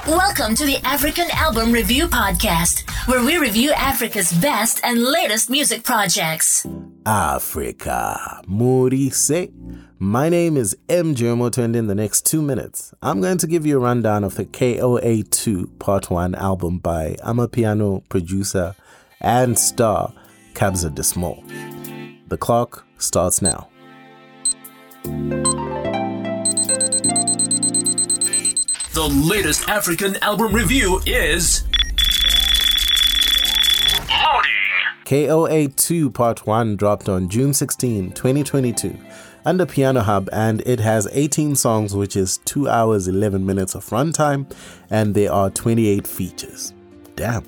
Welcome to the African Album Review Podcast, where we review Africa's best and latest music projects. Africa, Murise. My name is M. Jermoto, and in the next 2 minutes, I'm going to give you a rundown of the KOA2 Part 1 album by Amapiano producer and star Kabza De Small. The clock starts now. The latest African album review is loading. KOA2 Part 1 dropped on June 16, 2022 under Piano Hub, and it has 18 songs, which is 2 hours 11 minutes of runtime, and there are 28 features. Damn.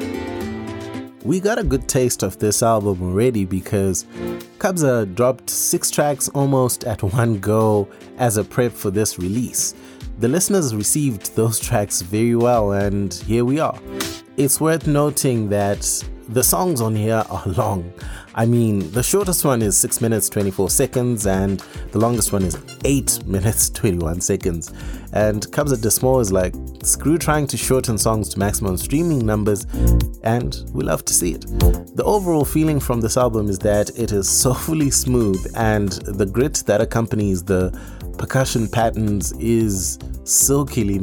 We got a good taste of this album already because Kabza dropped 6 tracks almost at one go as a prep for this release. The listeners received those tracks very well, and here we are. It's worth noting that the songs on here are long. I mean, the shortest one is 6 minutes 24 seconds and the longest one is 8 minutes 21 seconds. And Kabza De Small is like, screw trying to shorten songs to maximum streaming numbers, and we love to see it. The overall feeling from this album is that it is soulfully smooth, and the grit that accompanies the percussion patterns is silkily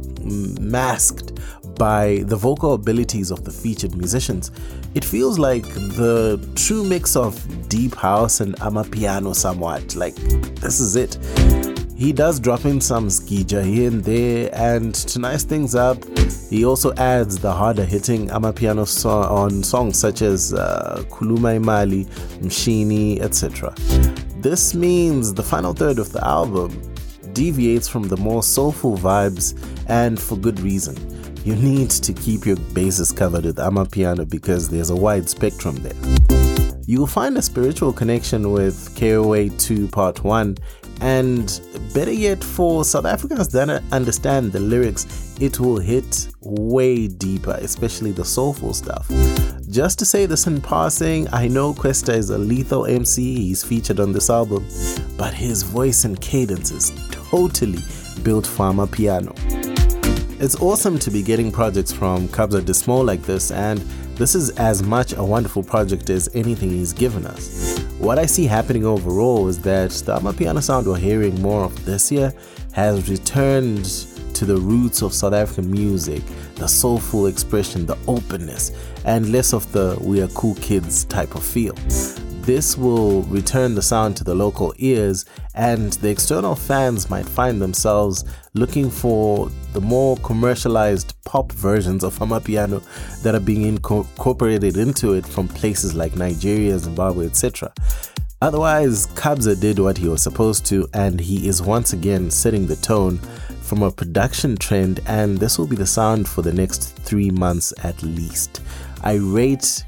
masked by the vocal abilities of the featured musicians. It feels like the true mix of deep house and amapiano somewhat. Like, this is it. He does drop in some skija here and there, and to nice things up, he also adds the harder hitting amapiano on songs such as Kuluma Imali, Mshini, etc. This means the final third of the album deviates from the more soulful vibes, and for good reason. You need to keep your bases covered with amapiano because there's a wide spectrum there. You will find a spiritual connection with KOA2 Part 1, and better yet, for South Africans that understand the lyrics, it will hit way deeper, especially the soulful stuff. Just to say this in passing, I know Kwesta is a lethal MC, he's featured on this album, but his voice and cadence is totally built for amapiano. It's awesome to be getting projects from Kabza De Small like this, and this is as much a wonderful project as anything he's given us. What I see happening overall is that the amapiano sound we're hearing more of this year has returned to the roots of South African music, the soulful expression, the openness, and less of the we are cool kids type of feel. This will return the sound to the local ears, and the external fans might find themselves looking for the more commercialized pop versions of amapiano that are being incorporated into it from places like Nigeria, Zimbabwe, etc. Otherwise, Kabza did what he was supposed to, and he is once again setting the tone from a production trend, and this will be the sound for the next 3 months at least. I rate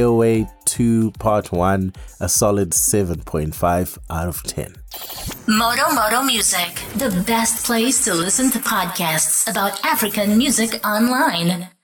KOA2 Part 1 a solid 7.5 out of 10. Moto Music, the best place to listen to podcasts about African music online.